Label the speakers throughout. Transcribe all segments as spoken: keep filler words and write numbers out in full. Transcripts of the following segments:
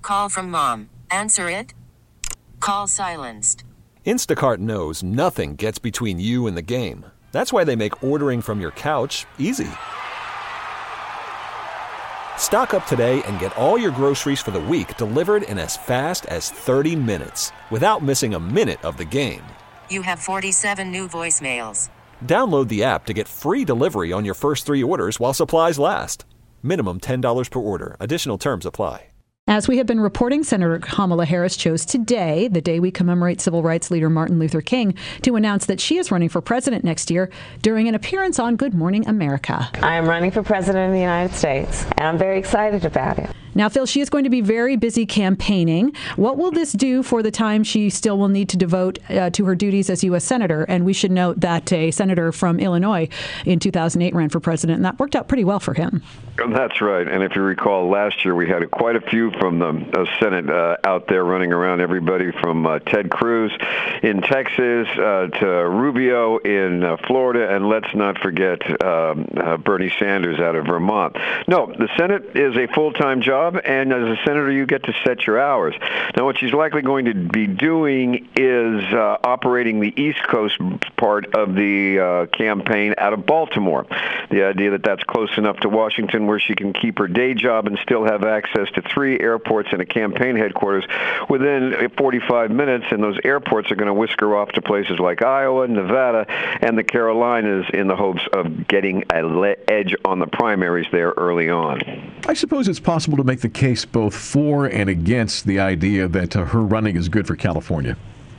Speaker 1: call from mom. Answer it. Call silenced.
Speaker 2: Instacart knows nothing gets between you and the game. That's why they make ordering from your couch easy. Stock up today and get all your groceries for the week delivered in as fast as thirty minutes without missing a minute of the game.
Speaker 1: You have forty-seven new voicemails.
Speaker 2: Download the app to get free delivery on your first three orders while supplies last. Minimum ten dollars per order. Additional terms apply.
Speaker 3: As we have been reporting, Senator Kamala Harris chose today, the day we commemorate civil rights leader Martin Luther King, to announce that she is running for president next year during an appearance on Good Morning America.
Speaker 4: I am running for president of the United States, and I'm very excited about it.
Speaker 3: Now, Phil, she is going to be very busy campaigning. What will this do for the time she still will need to devote uh, to her duties as U S Senator? And we should note that a senator from Illinois in two thousand eight ran for president, and that worked out pretty well for him.
Speaker 5: That's right. And if you recall, last year we had a, quite a few from the uh, Senate uh, out there running around, everybody from uh, Ted Cruz in Texas uh, to Rubio in uh, Florida, and let's not forget um, uh, Bernie Sanders out of Vermont. No, the Senate is a full-time job, and as a senator, you get to set your hours. Now, what she's likely going to be doing is uh, operating the East Coast part of the uh, campaign out of Baltimore. The idea that that's close enough to Washington where she can keep her day job and still have access to three airports and a campaign headquarters within forty-five minutes, and those airports are going to whisk her off to places like Iowa, Nevada, and the Carolinas in the hopes of getting an edge on the primaries there early on.
Speaker 6: I suppose it's possible to make the case both for and against the idea that uh, her running is good for California.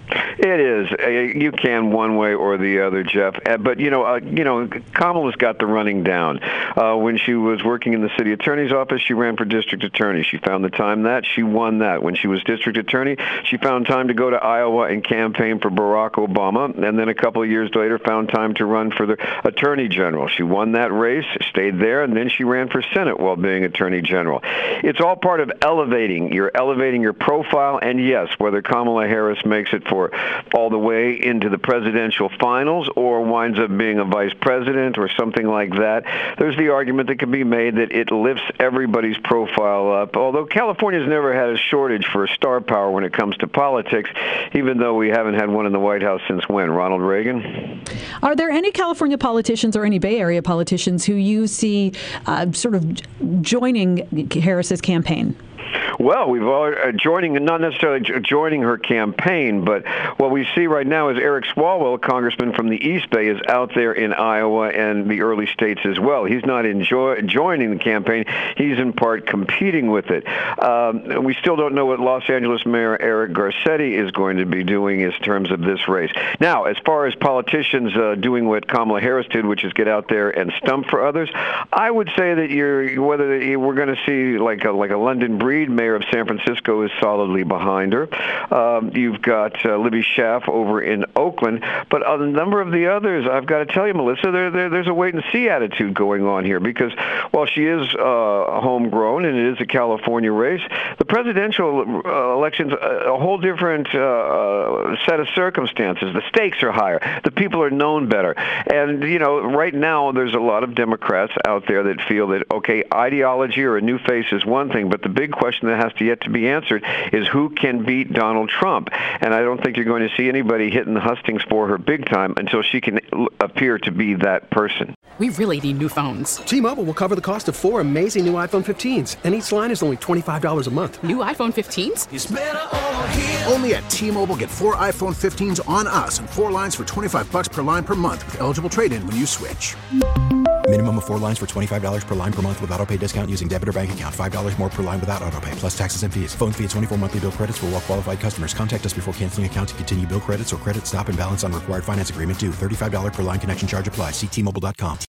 Speaker 5: It is. Uh, you can one way or the other, Jeff. Uh, but, you know, uh, you know, Kamala's got the running down. Uh, when she was working in the city attorney's office, she ran for district attorney. She found the time that. She won that. When she was district attorney, she found time to go to Iowa and campaign for Barack Obama, and then a couple of years later found time to run for the attorney general. She won that race, stayed there, and then she ran for Senate while being attorney general. It's all part of elevating. You're elevating your profile, and yes, whether Kamala Harris makes it for all the way into the presidential finals or winds up being a vice president or something like that, there's the argument that can be made that it lifts everybody's profile up. Although California's never had a shortage for star power when it comes to politics, even though we haven't had one in the White House since when? Ronald Reagan?
Speaker 3: Are there any California politicians or any Bay Area politicians who you see uh, sort of joining Harris's campaign?
Speaker 5: Well, we've all uh, joining, not necessarily joining her campaign, but what we see right now is Eric Swalwell, a congressman from the East Bay, is out there in Iowa and the early states as well. He's not enjoy, joining the campaign. He's in part competing with it. Um, we still don't know what Los Angeles Mayor Eric Garcetti is going to be doing in terms of this race. Now, as far as politicians uh, doing what Kamala Harris did, which is get out there and stump for others, I would say that you're whether we're going to see like a, like a London Breed mayor of San Francisco is solidly behind her. Um, you've got uh, Libby Schaaf over in Oakland, but a number of the others, I've got to tell you, Melissa, there, there, there's a wait-and-see attitude going on here because while she is uh, homegrown and it is a California race, the presidential uh, election's a, a whole different uh, set of circumstances. The stakes are higher. The people are known better. And, you know, right now there's a lot of Democrats out there that feel that, okay, ideology or a new face is one thing, but the big question that has to yet to be answered is who can beat Donald Trump. And I don't think you're going to see anybody hitting the hustings for her big time until she can l- appear to be that person.
Speaker 7: We really need new phones.
Speaker 8: T-Mobile will cover the cost of four amazing new iPhone fifteens, and each line is only twenty-five dollars a month.
Speaker 7: New iPhone fifteens?
Speaker 9: It's better over here. Only at T-Mobile, get four iPhone fifteens on us and four lines for twenty-five bucks per line per month with eligible trade-in when you switch.
Speaker 10: Minimum of four lines for twenty-five dollars per line per month with autopay discount using debit or bank account. five dollars more per line without autopay, plus taxes and fees. Phone fee at twenty-four monthly bill credits for well-qualified customers. Contact us before canceling account to continue bill credits or credit stop and balance on required finance agreement due. thirty-five dollars per line connection charge applies. See T Mobile dot com.